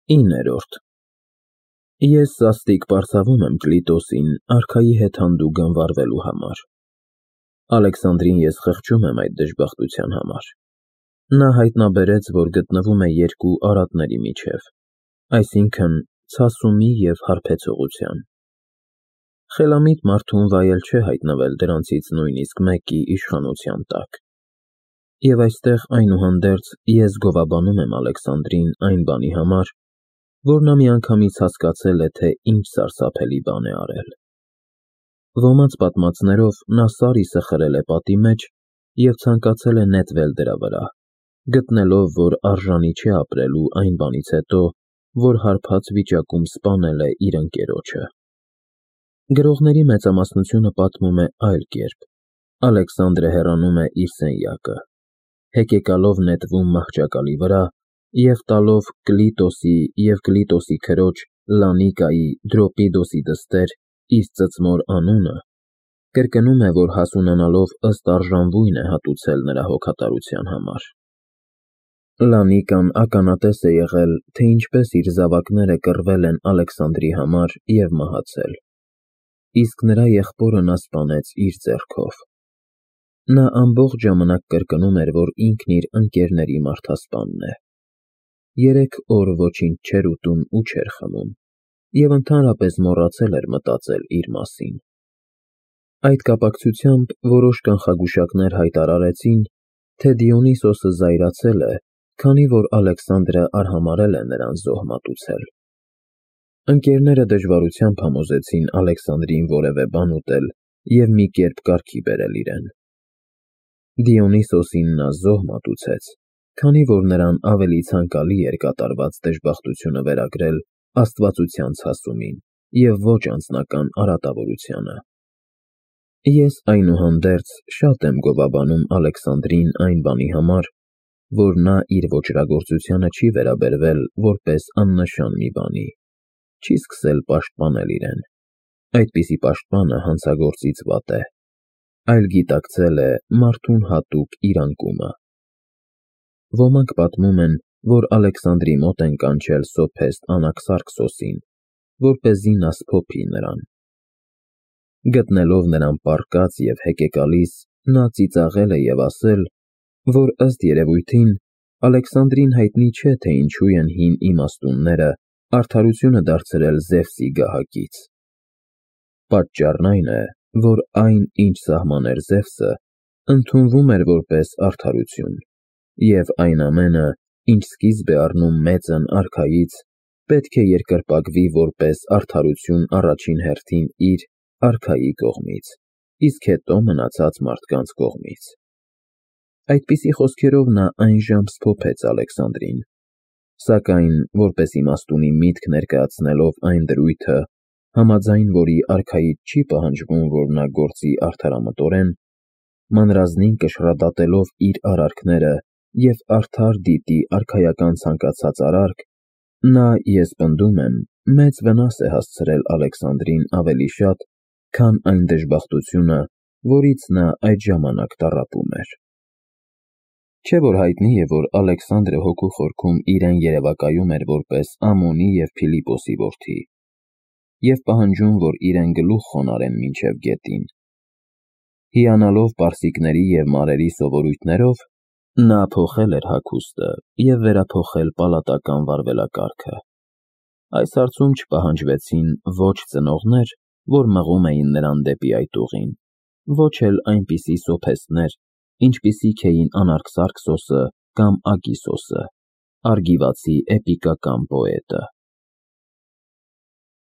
9-րդ Ես սաստիկ պարզավում եմ Կլիտոսին արքայի հետ հանդուգն վարվելու համար։ Ալեքսանդրին ես խղճում եմ այդ դժբախտության համար։ Նա հայտնաբերեց, որ գտնվում է երկու արատների միջև, այսինքն ցասումի և հարբեցողության։ Խելամիտ մարդուն վայել չէ հայտնվել դրանցից նույնիսկ մեկի իշխանության տակ։ Եվ այստեղ այնուհանդերձ ես գովաբանում եմ Ալեքսանդրին այն բանի համար, որ նա միանգամից հասկացել է, թե ինչ սարսափելի բան է արել։ Ոմանց պատմածներով նա Սարիսը խրել է պատի մեջ և ցանկացել է նետվել դրա վրա, գտնելով, որ արժանի չէ ապրելու այն բանից հետո, որ հարբած վիճակում սպանել է իր ընկերոջը։ Գրողների մեծամասնությունը պատմում է այլ կերպ։ Ալեքսանդրը հեռանում է իր սենյակը, հեկեկալով նետվում մահճակալի վրա և տալով Կլիտոսի և Կլիտոսի քրոջ Լանիկայի Դրոպիդոսի դստեր իր ծծմոր անունը, կրկնում է, որ հասունանալով ըստ արժանվույն է հատուցել նրա հոգատարության համար։ Լանիկան ականատես է եղել, թե ինչպես իր զավակները կռվել են Ալեքսանդրի համար և մահացել, իսկ նրա եղբորը նա սպանեց իր ձեռքով։ Նա ամբողջ ժամանակ կրկնում էր, որ ինքն իր ընկերների մարդասպանն է։ 3 օր ոչինչ չէր ուտում ու չէր խմում և ընդհանրապես մոռացել էր մտածել իր մասին։ Այդ կապակցությամբ որոշ կանխագուշակներ հայտարարեցին, թե Դիոնիսոսը զայրացել է, քանի որ Ալեքսանդրը արհամարհել է նրան զոհ մատուցել։ Ընկերները դժվարությամբ համոզեցին Ալեքսանդրին որևէ բան ուտել և մի կերպ կարգի բերել իրեն։ Դիոնիսոսին նա զոհ մատուցեց, քանի որ նրան ավելի ցանկալի էր կատարված դժբախտությունը վերագրել աստվածության ցասումին և ոչ անձնական արատավորությանը։ Ես այնուհանդերձ շատ եմ գովաբանում Ալեքսանդրին այն բանի համար, որ նա իր ոճրագործությանը չի վերաբերվել որպես աննշան մի բանի, չի սկսել պաշտպանել իրեն, այդպիսի պաշտպանը հանցագործից վատ է, այլ գիտակցել է մարդուն հատուկ իր անկումը։ Ոմանք պատմում են, որ Ալեքսանդրի մոտ են կանչել սոփեստ Անաքսարքսոսին, որպեսզի նա սփոփի նրան։ Գտնելով նրան պառկած և հեկեկալիս, նա ծիծաղել է և ասել, որ ըստ երևույթին Ալեքսանդրին հայտնի չէ, թե ինչու են հին իմաստունները արդարությունը դարձրել Զևսի գահակից։ Պատճառն այն է, որ այն, ինչ սահմաներ Զևսը, ընդունվում էր որպես արդարություն, և այն ամենը, ինչ սկիզբ է առնում մեծն արքայից, պետք է երկրպագվի որպես արդարություն առաջին հերթին իր արքայի կողմից, իսկ հետո մնացած մարդկանց կողմից։ Այդպիսի խոսքերով նա այնժամ սփոփեց Ալեքսանդրին, սակայն որպես իմաստունի միտք ներկայացնելով այն դրույթը, համաձայն որի արքայից չի պահանջվում, որ նա գործի արդարամտորեն, մանրազնին կշռադատելով իր արարքները և արդար դիտի արքայական ցանկացած արարք, նա, ես պնդում եմ, մեծ վնաս է հասցրել Ալեքսանդրին ավելի շատ, քան այն դժբախտությունը, որից նա այդ ժամանակ տառապում էր։ Չէ՞ որ հայտնի է, որ Ալեքսանդրը հոգու խորքում իրեն երևակայում էր որպես Ամոնի և Փիլիպոսի որդի և պահանջում, որ իրեն գլուխ խոնարհեն մինչև գետին։ Հիանալով պարսիկների և մարերի սովորույթներով, նա փոխել էր հագուստը և վերափոխել պալատական վարվելակարգը։ Այս հարցում չպահանջվեցին ոչ ծնողներ, որ մղում էին նրան դեպի այդ ուղին, ոչ էլ այնպիսի սոփեստներ, ինչպիսիք էին Անարկսարկսոսը կամ Ակիսոսը, արգիվացի էպիկական պոետը։